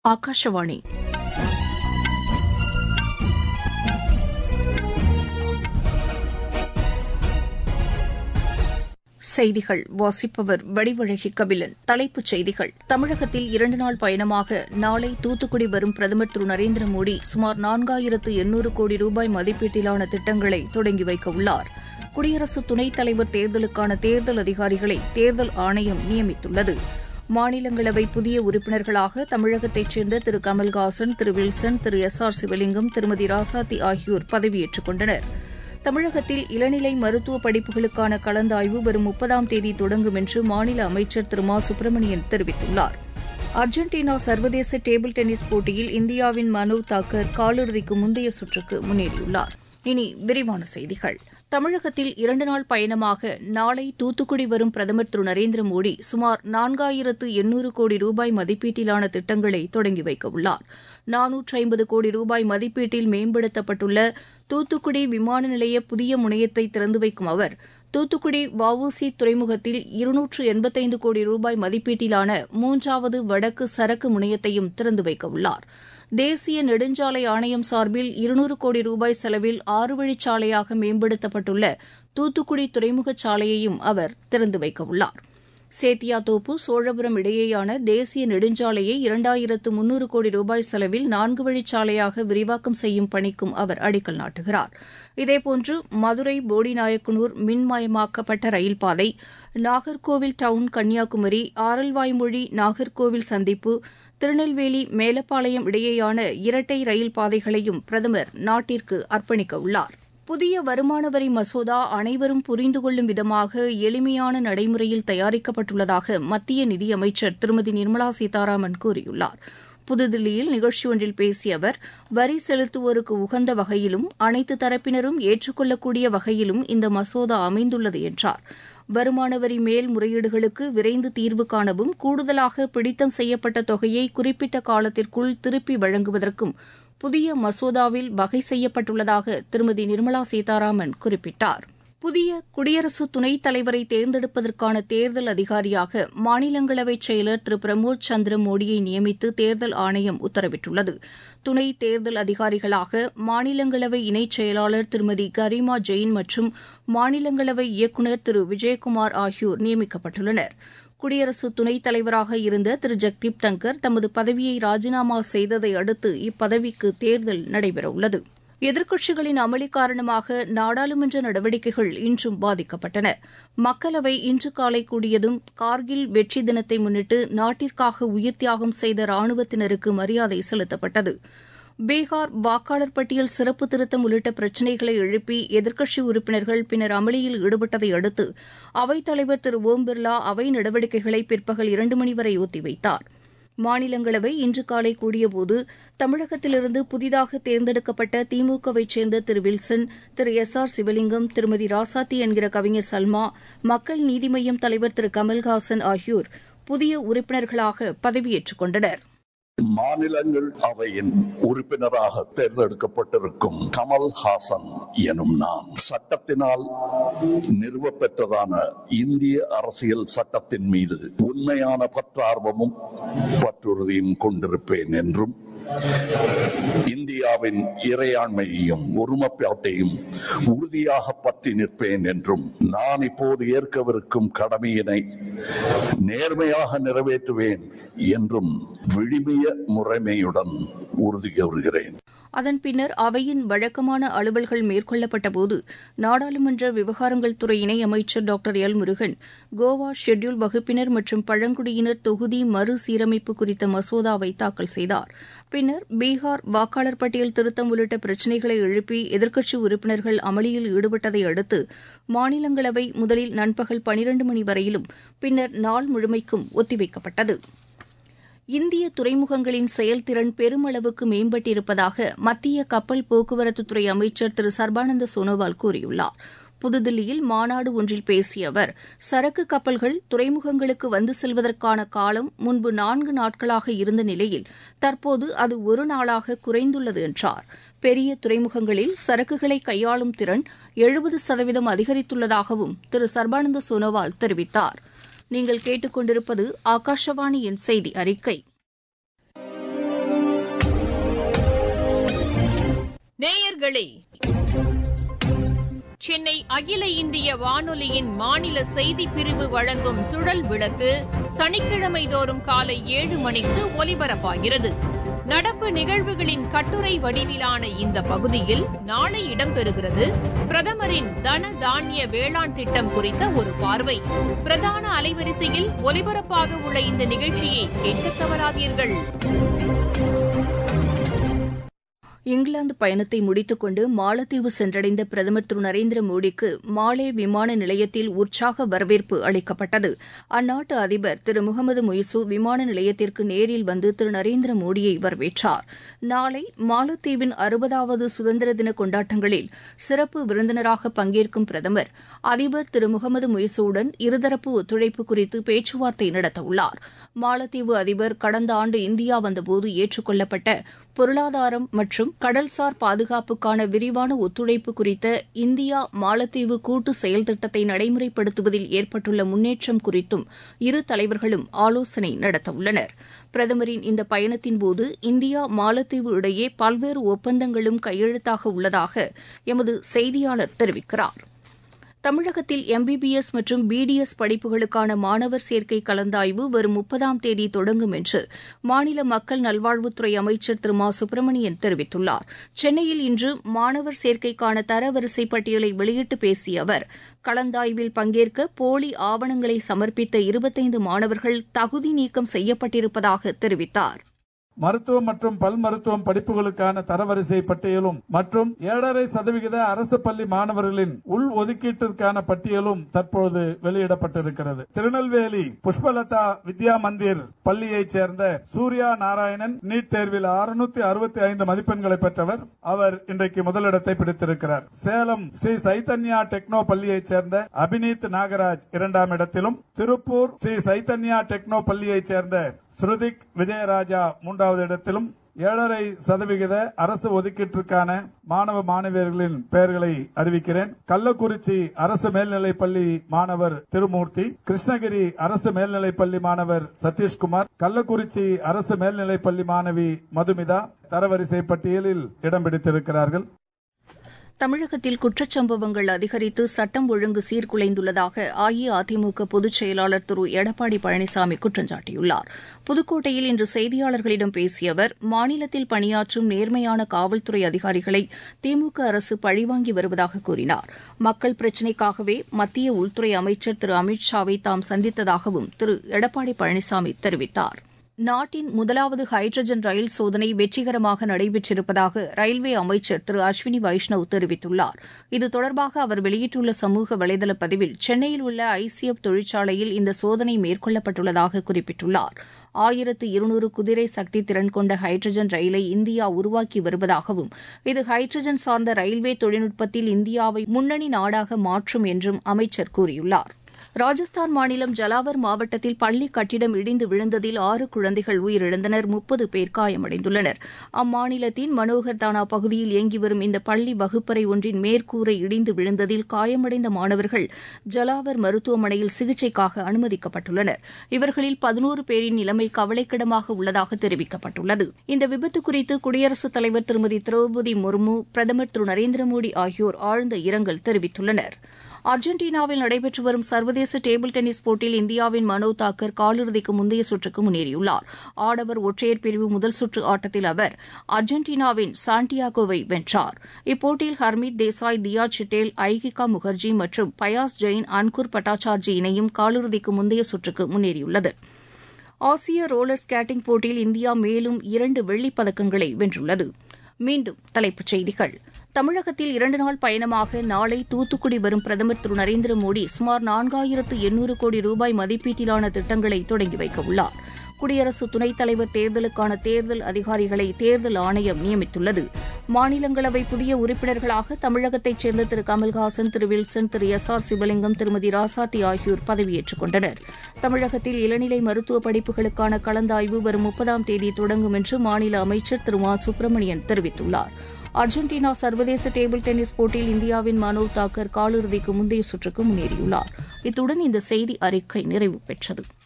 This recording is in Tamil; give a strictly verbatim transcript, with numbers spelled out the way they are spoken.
ஆகாஷவாணி செய்திகள் வாசிப்பவர் வடிவழகி கபிலன். தலைப்புச் செய்திகள். தமிழகத்தில் இரண்டு நாள் பயணமாக நாளை தூத்துக்குடி வரும் பிரதமர் திரு நரேந்திர மோடி சுமார் நான்காயிரத்து எண்ணூறு கோடி ரூபாய் மதிப்பீட்டிலான திட்டங்களை தொடங்கி வைக்க உள்ளார். குடியரசு துணைத் தலைவர் தேர்தலுக்கான தேர்தல் அதிகாரிகளை தேர்தல் ஆணையம் நியமித்துள்ளது. மாநிலங்களவை புதிய உறுப்பினர்களாக தமிழகத்தைச் சேர்ந்த திரு கமல்ஹாசன், திரு வில்சன், திரு எஸ் ஆர் சிவலிங்கம், திருமதி ராசாத்தி ஆகியோர் பதவியேற்றுக் கொண்டனர். தமிழகத்தில் இளநிலை மருத்துவ படிப்புகளுக்கான கலந்தாய்வு வரும் முப்பதாம் தேதி தொடங்கும் என்று மாநில அமைச்சர் திரு மா சுப்பிரமணியன் தெரிவித்துள்ளார். அர்ஜென்டினா சர்வதேச டேபிள் டென்னிஸ் போட்டியில் இந்தியாவின் மனோவ் தாக்கர் காலிறுதிக்கு முந்தைய சுற்றுக்கு முன்னேறியுள்ளார். இனி விரிவான செய்திகள். தமிழகத்தில் இரண்டு நாள் பயணமாக நாளை தூத்துக்குடி வரும் பிரதமர் திரு நரேந்திர மோடி சுமார் நான்காயிரத்து எண்ணூறு கோடி ரூபாய் மதிப்பீட்டிலான திட்டங்களை தொடங்கி வைக்க உள்ளார். நானூற்று ஐம்பது கோடி ரூபாய் மதிப்பீட்டில் மேம்படுத்தப்பட்டுள்ள தூத்துக்குடி விமான நிலைய புதிய முனையத்தை திறந்து வைக்கும் அவர் தூத்துக்குடி வ உ சி துறைமுகத்தில் இருநூற்று எண்பத்தைந்து கோடி ரூபாய் மதிப்பீட்டிலான மூன்றாவது வடக்கு சரக்கு முனையத்தையும் திறந்து வைக்க உள்ளார். தேசிய நெடுஞ்சாலை ஆணையம் சார்பில் இருநூறு கோடி ரூபாய் செலவில் ஆறு வழிச்சாலையாக மேம்படுத்தப்பட்டுள்ள தூத்துக்குடி துறைமுகச் சாலையையும் அவர் திறந்து வைக்க உள்ளார். சேத்தியாத்தோப்பு சோழபுரம் இடையேயான தேசிய நெடுஞ்சாலையை இரண்டாயிரத்து முன்னூறு கோடி ரூபாய் செலவில் நான்கு வழிச்சாலையாக விரிவாக்கம் செய்யும் பணிக்கும் அவர் அடிக்கல் நாட்டுகிறார். இதேபோன்று மதுரை போடிநாயக்கனூர் மின்மயமாக்கப்பட்ட ரயில் பாதை, நாகர்கோவில் டவுன் கன்னியாகுமரி, ஆரல்வாய்மொழி நாகர்கோவில் சந்திப்பு, திருநெல்வேலி மேலப்பாளையம் இடையேயான இரட்டை ரயில் பாதைகளையும் பிரதமர் நாட்டிற்கு அர்ப்பணிக்க உள்ளார். புதிய வருமான வரி மசோதா அனைவரும் புரிந்து கொள்ளும் விதமாக எளிமையான நடைமுறையில் தயாரிக்கப்பட்டுள்ளதாக மத்திய நிதியமைச்சர் திருமதி நிர்மலா சீதாராமன் கூறியுள்ளார். புதுதில்லியில் நிகழ்ச்சி ஒன்றில் பேசிய அவர், வரி செலுத்துவோருக்கு உகந்த வகையிலும் அனைத்து தரப்பினரும் ஏற்றுக்கொள்ளக்கூடிய வகையிலும் இந்த மசோதா அமைந்துள்ளது என்றார். வருமான வரி மேல்முறையீடுகளுக்கு விரைந்து தீர்வு காணவும், கூடுதலாக பிடித்தம் செய்யப்பட்ட தொகையை குறிப்பிட்ட காலத்திற்குள் திருப்பி வழங்குவதற்கும் புதிய மசோதாவில் வகை செய்யப்பட்டுள்ளதாக திருமதி நிர்மலா சீதாராமன் குறிப்பிட்டார். புதிய குடியரசு துணைத் தலைவரை தேர்ந்தெடுப்பதற்கான தேர்தல் அதிகாரியாக மாநிலங்களவை செயலர் திரு பிரமோத் சந்திர மோடியை நியமித்து தேர்தல் ஆணையம் உத்தரவிட்டுள்ளது. துணை தேர்தல் அதிகாரிகளாக மாநிலங்களவை இணைச் செயலாளர் திருமதி கரிமா ஜெயின் மற்றும் மாநிலங்களவை இயக்குநர் திரு விஜயகுமார் ஆகியோர் நியமிக்கப்பட்டுள்ளனர். குடியரசு துணைத் தலைவராக இருந்த திரு ஜெக்தீப் தங்கர் தமது பதவியை ராஜினாமா செய்ததை அடுத்து இப்பதவிக்கு தேர்தல் நடைபெறவுள்ளது. எதிர்க்கட்சிகளின் அமளி காரணமாக நாடாளுமன்ற நடவடிக்கைகள் இன்றும் பாதிக்கப்பட்டன. மக்களவை இன்று காலை கூடியதும் கார்கில் வெற்றி தினத்தை முன்னிட்டு நாட்டிற்காக உயிர் தியாகம் செய்த ராணுவத்தினருக்கு மரியாதை செலுத்தப்பட்டது. பீகார் வாக்காளர் பட்டியல் சிறப்பு திருத்தம் உள்ளிட்ட பிரச்சினைகளை எழுப்பி எதிர்க்கட்சி உறுப்பினர்கள் பின்னர் அமளியில் ஈடுபட்டதை அடுத்து அவைத்தலைவர் திரு ஓம் பிர்லா அவை நடவடிக்கைகளை பிற்பகல் இரண்டு மணி வரை ஒத்திவைத்தார். மாநிலங்களவை இன்று காலை கூடியபோது தமிழகத்திலிருந்து புதிதாக தேர்ந்தெடுக்கப்பட்ட திமுகவைச் சேர்ந்த திரு வில்சன், திரு எஸ் ஆர் சிவலிங்கம், திருமதி ராசாத்தி என்கிற கவிஞர் சல்மா, மக்கள் நீதி மய்யம் தலைவர் திரு கமல்ஹாசன் ஆகியோர் புதிய உறுப்பினர்களாக பதவியேற்றுக் கொண்டனர். மாநிலங்கள் அவையின் உறுப்பினராக தேர்ந்தெடுக்கப்பட்டிருக்கும் கமல்ஹாசன் எனும் நான் சட்டத்தினால் நிறுவப்பெற்றதான இந்திய அரசியல் சட்டத்தின் மீது உண்மையான பற்றார்வமும் பற்றுறுதியும் கொண்டிருப்பேன் என்றும் இந்தியாவின் இறையாண்மையையும் ஒருமைப்பாட்டையும் உறுதியாக பற்றி நிற்பேன் என்றும் நான் இப்போது ஏற்கவிருக்கும் கடமையினை நேர்மையாக நிறைவேற்றுவேன் என்றும் விழுமிய முறைமையுடன் உறுதி கூறுகிறேன். அதன் பின்னர் அவையின் வழக்கமான அலுவல்கள் மேற்கொள்ளப்பட்டபோது நாடாளுமன்ற விவகாரங்கள் துறை இணையமைச்சர் டாக்டர் எல் முருகன் கோவா ஷெட்யூல் வகுப்பினர் மற்றும் பழங்குடியினர் தொகுதி மறுசீரமைப்பு குறித்த மசோதாவை தாக்கல் செய்தார். பின்னர் பீகார் வாக்காளர் பட்டியல் திருத்தம் உள்ளிட்ட பிரச்சினைகளை எழுப்பி எதிர்க்கட்சி உறுப்பினர்கள் அமளியில் ஈடுபட்டதை அடுத்து மாநிலங்களவை முதலில் நண்பகல் பனிரண்டு மணி வரையிலும் பின்னர் நாள் முழுமைக்கும் ஒத்திவைக்கப்பட்டது. இந்திய துறைமுகங்களின் செயல்திறன் பெருமளவுக்கு மேம்பட்டிருப்பதாக மத்திய கப்பல் போக்குவரத்துத்துறை அமைச்சர் திரு சர்பானந்த சோனோவால் கூறியுள்ளார். புதுதில்லியில் மாநாடு ஒன்றில் பேசிய அவர், சரக்கு கப்பல்கள் துறைமுகங்களுக்கு வந்து செல்வதற்கான காலம் முன்பு நான்கு நாட்களாக இருந்த நிலையில் தற்போது அது ஒரு நாளாக குறைந்துள்ளது என்றார். பெரிய துறைமுகங்களில் சரக்குகளை கையாளும் திறன் எழுபது சதவீதம் அதிகரித்துள்ளதாகவும் திரு சர்பானந்த சோனோவால் தெரிவித்தார். நீங்கள் கேட்டுக்கொண்டிருப்பது ஆகாஷவாணியின் செய்தி அறிக்கை. நேயர்களே, சென்னை அகில இந்திய வானொலியின் மாநில செய்திப் பிரிவு வழங்கும் சுழல் விளக்கு சனிக்கிழமை தோறும் காலை ஏழு மணிக்கு ஒலிபரப்பாகிறது. நடப்பு நிகழ்வுகளின் கட்டுரை வடிவிலான இந்த பகுதியில் நாளை இடம்பெறுகிறது பிரதமரின் தன தானிய வேளாண் திட்டம் குறித்த ஒரு பார்வை. பிரதான அலைவரிசையில் ஒலிபரப்பாக உள்ள இந்த நிகழ்ச்சியை கேட்க தவறாதீர்கள். இங்கிலாந்து பயணத்தை முடித்துக் கொண்டு மாலத்தீவு சென்றடைந்த பிரதமர் திரு நரேந்திர மோடிக்கு மாலே விமான நிலையத்தில் உற்சாக வரவேற்பு அளிக்கப்பட்டது. அந்நாட்டு அதிபர் திரு முகமது முய்சு விமான நிலையத்திற்கு நேரில் வந்து திரு நரேந்திர மோடியை வரவேற்றார். நாளை மாலத்தீவின் அறுபதாவது சுதந்திர தின கொண்டாட்டங்களில் சிறப்பு விருந்தினராக பங்கேற்கும் பிரதமர் அதிபர் திரு முகமது முய்சுவுடன் இருதரப்பு ஒத்துழைப்பு குறித்து பேச்சுவார்த்தை நடத்தவுள்ளார். மாலத்தீவு அதிபர் கடந்த ஆண்டு இந்தியா வந்தபோது ஏற்றுக் கொள்ளப்பட்ட பொருளாதாரம் மற்றும் கடல்சார் பாதுகாப்புக்கான விரிவான ஒத்துழைப்பு குறித்த இந்தியா மாலத்தீவு கூட்டு செயல் திட்டத்தை நடைமுறைப்படுத்துவதில் ஏற்பட்டுள்ள முன்னேற்றம் குறித்தும் இரு தலைவர்களும் ஆலோசனை நடத்தவுள்ளனர். பிரதமரின் இந்த பயணத்தின்போது இந்தியா மாலத்தீவு இடையே பல்வேறு ஒப்பந்தங்களும் கையெழுத்தாக உள்ளதாக எமது செய்தியாளர் தெரிவிக்கிறார். தமிழகத்தில் எம்பிபிஎஸ் மற்றும் பிடிஎஸ் படிப்புகளுக்கான மாணவர் சேர்க்கை கலந்தாய்வு வரும் முப்பதாம் தேதி தொடங்கும் என்று மாநில மக்கள் நல்வாழ்வுத்துறை அமைச்சர் திரு மா சுப்பிரமணியன் தெரிவித்துள்ளார். சென்னையில் இன்று மாணவர் சேர்க்கைக்கான தரவரிசை பட்டியலை வெளியிட்டு பேசிய அவர், கலந்தாய்வில் பங்கேற்க போலி ஆவணங்களை சமர்ப்பித்த இருபத்தைந்து மாணவர்கள் தகுதி நீக்கம் செய்யப்பட்டிருப்பதாக தெரிவித்தார். மருத்துவம் மற்றும் பல் மருத்துவம் படிப்புகளுக்கான தரவரிசை பட்டியலும் மற்றும் ஏழரை சதவிகித அரசு பள்ளி மாணவர்களின் உள் ஒதுக்கீட்டிற்கான பட்டியலும் தற்போது வெளியிடப்பட்டிருக்கிறது. திருநெல்வேலி புஷ்பலதா வித்யா மந்திர் பள்ளியைச் சேர்ந்த சூர்யா நாராயணன் நீட் தேர்வில் அறுநூத்தி அறுபத்தி ஐந்து மதிப்பெண்களை பெற்றவர். அவர் இன்றைக்கு முதலிடத்தை பிடித்திருக்கிறார். சேலம் ஸ்ரீ சைத்தன்யா டெக்னோ பள்ளியைச் சேர்ந்த அபினீத் நாகராஜ் இரண்டாம் இடத்திலும், திருப்பூர் ஸ்ரீ சைத்தன்யா டெக்னோ பள்ளியைச் சேர்ந்த ஸ்ருதிக் விஜயராஜா மூன்றாவது இடத்திலும், ஏழரை சதவிகித அரசு ஒதுக்கீட்டிற்கான மாணவ மாணவியர்களின் பெயர்களை அறிவிக்கிறேன். கள்ளக்குறிச்சி அரசு மேல்நிலைப் பள்ளி மாணவர் திருமூர்த்தி, கிருஷ்ணகிரி அரசு மேல்நிலைப் பள்ளி மாணவர் சதீஷ்குமார், கள்ளக்குறிச்சி அரசு மேல்நிலைப் பள்ளி மாணவி மதுமிதா தரவரிசை பட்டியலில் இடம் பிடித்திருக்கிறார்கள். தமிழகத்தில் குற்றச்சம்பவங்கள் அதிகரித்து சட்டம் ஒழுங்கு சீர்குலைந்துள்ளதாக அஇஅதிமுக பொதுச் செயலாளர் திரு எடப்பாடி பழனிசாமி குற்றம் சாட்டியுள்ளார். புதுக்கோட்டையில் இன்று செய்தியாளர்களிடம் பேசிய அவர், மாநிலத்தில் பணியாற்றும் நேர்மையான காவல்துறை அதிகாரிகளை திமுக அரசு பழிவாங்கி வருவதாக கூறினார். மக்கள் பிரச்சினைக்காகவே மத்திய உள்துறை அமைச்சர் திரு அமித் ஷாவை தாம் சந்தித்ததாகவும் திரு எடப்பாடி பழனிசாமி தெரிவித்தார். நாட்டின் முதலாவது ஹைட்ரஜன் ரயில் சோதனை வெற்றிகரமாக நடைபெற்றிருப்பதாக ரயில்வே அமைச்சர் திரு அஸ்வினி வைஷ்ணவ் தெரிவித்துள்ளார். இது தொடர்பாக அவர் வெளியிட்டுள்ள சமூக வலைதள பதிவில், சென்னையில் உள்ள ஐசிஎஃப் தொழிற்சாலையில் இந்த சோதனை மேற்கொள்ளப்பட்டுள்ளதாக குறிப்பிட்டுள்ளார். ஆயிரத்து இருநூறு குதிரை சக்தி திறன் கொண்ட ஹைட்ரஜன் ரயிலை இந்தியா உருவாக்கி வருவதாகவும், இது ஹைட்ரஜன் சார்ந்த ரயில்வே தொழில்நுட்பத்தில் இந்தியாவை முன்னணி நாடாக மாற்றும் என்றும் அமைச்சர் கூறியுள்ளார். ராஜஸ்தான் மாநிலம் ஜலாவர் மாவட்டத்தில் பள்ளி கட்டிடம் இடிந்து விழுந்ததில் ஆறு குழந்தைகள் உயிரிழந்தனர், முப்பது பேர் காயமடைந்துள்ளனர். அம்மாநிலத்தின் மனோகர் தானா பகுதியில் இயங்கி வரும் இந்த பள்ளி வகுப்பறை ஒன்றின் மேற்கூரை இடிந்து விழுந்ததில் காயமடைந்த மாணவர்கள் ஜலாவர் மருத்துவமனையில் சிகிச்சைக்காக அனுமதிக்கப்பட்டுள்ளனர். இவர்களில் பதினோரு பேரின் நிலைமை கவலைக்கிடமாக உள்ளதாக தெரிவிக்கப்பட்டுள்ளது. இந்த விபத்து குறித்து குடியரசுத் தலைவர் திருமதி திரௌபதி முர்மு, பிரதமர் திரு நரேந்திர மோடி ஆகியோர் ஆழ்ந்த இரங்கல் தெரிவித்துள்ளனர். அர்ஜென்டினாவில் நடைபெற்று வரும் சர்வதேச டேபிள் டென்னிஸ் போட்டியில் இந்தியாவின் மனோ தாக்கர் காலிறுதிக்கு முந்தைய சுற்றுக்கு முன்னேறியுள்ளார். ஆடவர் ஒற்றையர் பிரிவு முதல் சுற்று ஆட்டத்தில் அவர் அர்ஜென்டினாவின் சாண்டியாகோவை வென்றார். இப்போட்டியில் ஹர்மீத் தேசாய், தியா சிட்டேல், ஐகிகா முகர்ஜி மற்றும் பயாஸ் ஜெயின், அன்குர் பட்டாச்சார்ஜி இணையும் காலிறுதிக்கு முந்தைய சுற்றுக்கு முன்னேறியுள்ளது. ஆசிய ரோலர் ஸ்கேட்டிங் போட்டியில் இந்தியா மேலும் இரண்டு வெள்ளிப் பதக்கங்களை வென்றுள்ளது. மீண்டும் தலைப்புச் செய்திகள். தமிழகத்தில் இரண்டு நாள் பயணமாக நாளை தூத்துக்குடி வரும் பிரதமர் திரு நரேந்திர மோடி சுமார் நான்காயிரத்து எண்ணூறு கோடி ரூபாய் மதிப்பீட்டிலான திட்டங்களை தொடங்கி வைக்க உள்ளார். குடியரசு துணைத் தலைவர் தேர்தலுக்கான தேர்தல் அதிகாரிகளை தேர்தல் ஆணையம் நியமித்துள்ளது. மாநிலங்களவை புதிய உறுப்பினர்களாக தமிழகத்தைச் சேர்ந்த திரு கமல்ஹாசன், திரு வில்சன், திரு எஸ் ஆர் சிவலிங்கம், திருமதி ராசாத்தி ஆகியோர் பதவியேற்றுக் கொண்டனர். தமிழகத்தில் இளநிலை மருத்துவ படிப்புகளுக்கான கலந்தாய்வு வரும் முப்பதாம் தேதி தொடங்கும் என்று மாநில அமைச்சர் திரு மா சுப்பிரமணியன் தெரிவித்துள்ளார். அர்ஜென்டினா சர்வதேச டேபிள் டென்னிஸ் போட்டியில் இந்தியாவின் மனோ தாக்கர் காலிறுதிக்கு முந்தைய சுற்றுக்கு முன்னேறியுள்ளார். இத்துடன் இந்த செய்தி அறிக்கை நிறைவு பெற்றது.